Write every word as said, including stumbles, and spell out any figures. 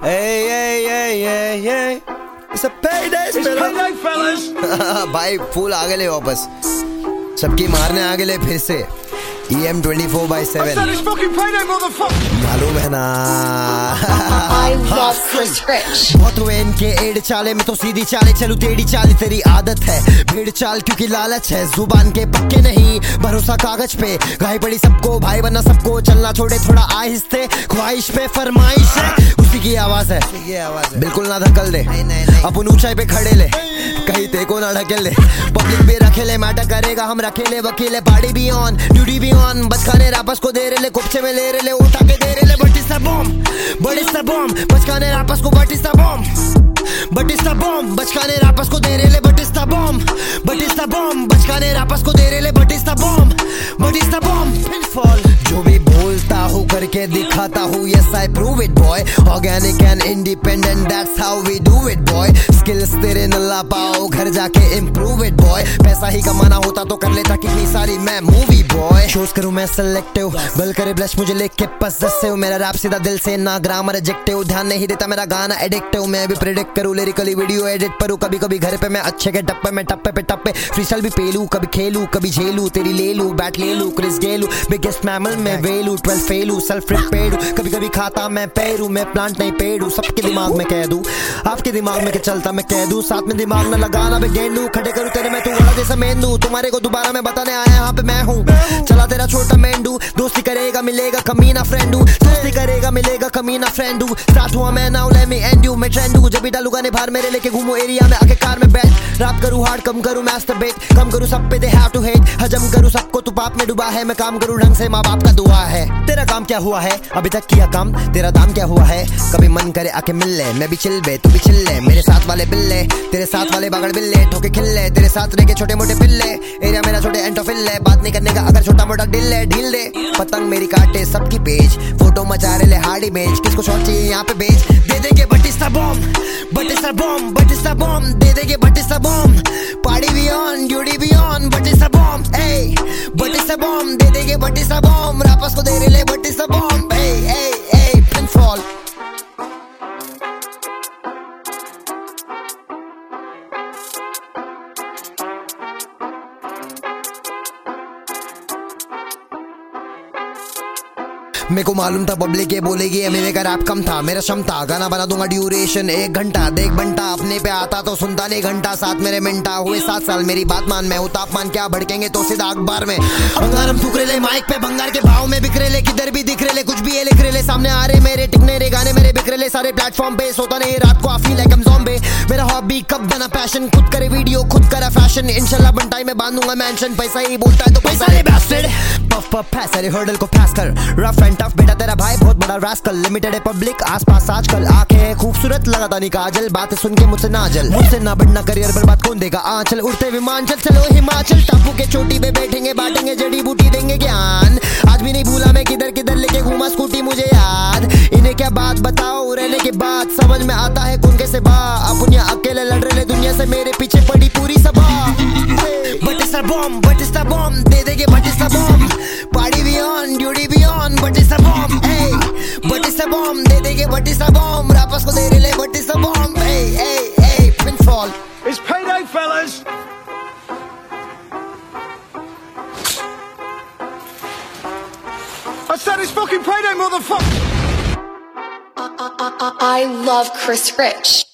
Hey, hey, hey, hey, hey. It's a payday, It's payday, fellas. भाई फूल आ गए वापस, सबकी मारने आ गए फिर से। E M twenty-four by seven. It's fucking payday, motherfucker. मालूम है ना। I love Chris Rich. बहुत हुए इनके एड चाले में तो सीधी चाले चलू, टेढ़ी चाल तेरी आदत है। भीड़ चाल क्योंकि लालच है, जुबान के पक्के नहीं भरोसा कागज पे। घाई पड़ी सबको भाई बनना सबको, चलना छोड़े थोड़ा आहिस्ते, ख्वाहिश पे फरमाइश है। उसी की आवाज है, ये आवाज है। बिल्कुल ना धकल दे, अपन ऊंचाई पे खड़े ले, कहीं तेको ना ढकेल ले। पब्लिक भी रखेले मैटर करेगा, हम रखेले वकीले। पार्टी भी ऑन, ड्यूटी भी ऑन, बचकाने रापस को दे रहे ले, कुप्चे में ले रहे ले, उठा के दे रहे ले। But is the bomb, but is the bomb, बचकाने रापस को। But is the bomb, but is the bomb, बचकाने रापस को दे रहे ले। But is the bomb, but is the bomb, बचकाने रापस को दे रहे ले। But is the bomb, but is the bomb, pinfall. जो भी बोलता हूँ करके दिखाता हूँ, yes I prove it boy, organic and independent that's how we do it boy, skills तेरे न ला पाओ घर जाके improve it boy, पैसा ही कमाना होता तो कर लेता कितनी सारी मैं मूवी boy, शोज करूँ मैं सेलेक्टिव, गल करे ब्लश मुझे लेके के पसेसिव, मेरा रैप सीधा दिल से ना ग्रामर एडजेक्टिव, ध्यान नहीं देता मेरा गाना एडिक्टिव, मैं भी प्रेडिक्ट करूँ लिरिकली वीडियो एडिट करूँ, कभी कभी घर पे मैं अच्छे के टप्पे में टप्पे पे टप्पे, फ्रीस्टाइल भी पेलू, कभी खेलू कभी झेलू, तेरी ले लू बैट ले लू, क्रिस गेलू, बिगेस्ट मैमल में वेलू, ट्वेल्व फेलू, सेल्फ रिपेयर्ड, कभी कभी खाता मैं पेरू, मैं प्लांट नहीं पेड़ू, सबके दिमाग में कह दूं, आपके दिमाग में क्या चलता मैं कह दूं, साथ में दिमाग न लगाना मैं गेंडू, खड़े करूं तेरे मैं तू बड़ा जैसा मेंदू, तुम्हारे को दोबारा मैं बताने आया यहाँ पे मैं हूँ, चला तेरा छोटा मेंडू, दोस्ती करेगा मिलेगा कमीना फ्रेंडू, दोस्ती करेगा मिलेगा कमीना फ्रेंडू, स्टार्ट हुआ मैं now let me and you, मैं ट्रेंडू, जब भी डालूगा ने बाहर मेरे लेके घूमू एरिया में आके कार में बैठ, रैप करूं हार्ड कम करूं मैस्टरबेट, कम करूं सब पे दे हैव टू हेट, हजम करूं सबको तू पाप में डूबा है, मैं काम करूं ढंग से माँ बाप का दुआ है, तेरा काम क्या हुआ है अभी तक किया काम, तेरा दाम क्या हुआ है, कभी मन करे आके मिल ले, मैं भी चिल बे तू भी चिल ले, मेरे साथ वाले बिल्ले तेरे साथ वाले बागड़ बिल्ले, ठोके खिल्ले तेरे साथ रह के छोटे मोटे पिल्ले, एरिया मेरा छोटे एंटोफिल्ले, बात नहीं करने का अगर छोटा मोटा डिल ले ढील दे, पतंग मेरी काटे सबकी पेज, फोटो मचा रहे ले हार्ड इमेज, किसको शॉट चाहिए यहाँ पे बेच, दे देंगे but is the bomb, but is the bomb, but is the bomb, दे देंगे but is the bomb, party भी ऑन ड्यूटी भी on, but is the bomb, eh but is the bomb, दे देंगे बट इस द बॉम्ब, रापस को दे रहे ले but is the bomb, eh eh eh pinfall. मेरे को मालूम था पब्लिक ये बोलेगी एमएमए का रैप कम था, मेरा क्षमता गाना बना दूंगा ड्यूरेशन एक घंटा, देख बंटा अपने पे आता तो सुनता नहीं घंटा, साथ मेरे मिनटा हुए सात साल मेरी बात मान, मैं हूँ तापमान क्या भड़केंगे तो सीधा अखबार में, अंगारम फूक ले माइक पे भंगार के भाव में बिखरे ले, किधर भी दिख रहे ले कुछ भी ये लिख रहे ले, सामने आ रहे मेरे टिकने रे गाने मेरे बिखरे ले, सारे प्लेटफॉर्म पे सोता नहीं रात को आफी लाइक हम ज़ॉम्बी, मेरा हॉबी कब बना पैशन, खुद करे वीडियो खुद करा फैशन, इंशाल्लाह बनटाई में बांधूंगा मैंशन, पैसा ही बोलता है तो पैसा ले बैस्टर्ड, पफ पफ पैस सारे हर्डल को पास कर, रफ एंड टफ बेटा तेरा भाई बहुत बड़ा रास्कल, लिमिटेड है पब्लिक आसपास आजकल, आंखें खूबसूरत लगाता नहीं काजल, बातें सुन के मुझसे ना जल, मुझसे ना बढ़ना करियर बर्बाद कौन देगा आंचल, उड़ते विमान चल चलो हिमाचल, टापू के चोटी पे बैठेंगे बांटेंगे जड़ी बूटी देंगे ज्ञान, आज भी नहीं भूला मैं किधर किधर लेके घूमा स्कूटी मुझे याद, इन्हें क्या बात बताओ रहने के बाद समझ में आता है कौन कैसे बा, अपन यहाँ अकेले लड़ रहे दुनिया से मेरे पीछे पड़ी पूरी सभा, but is the bomb, but is the bomb, दे देंगे but is the bomb, party भी ऑन ड्यूटी भी on, but is the bomb, but is the bomb, दे देंगे बट इस द बॉम्ब, रापस को दे रहे ले but is the bomb, eh eh eh pinfall. It's payday, fellas. I said it's fucking payday, motherfucker. I, I, I, I love Chris Rich.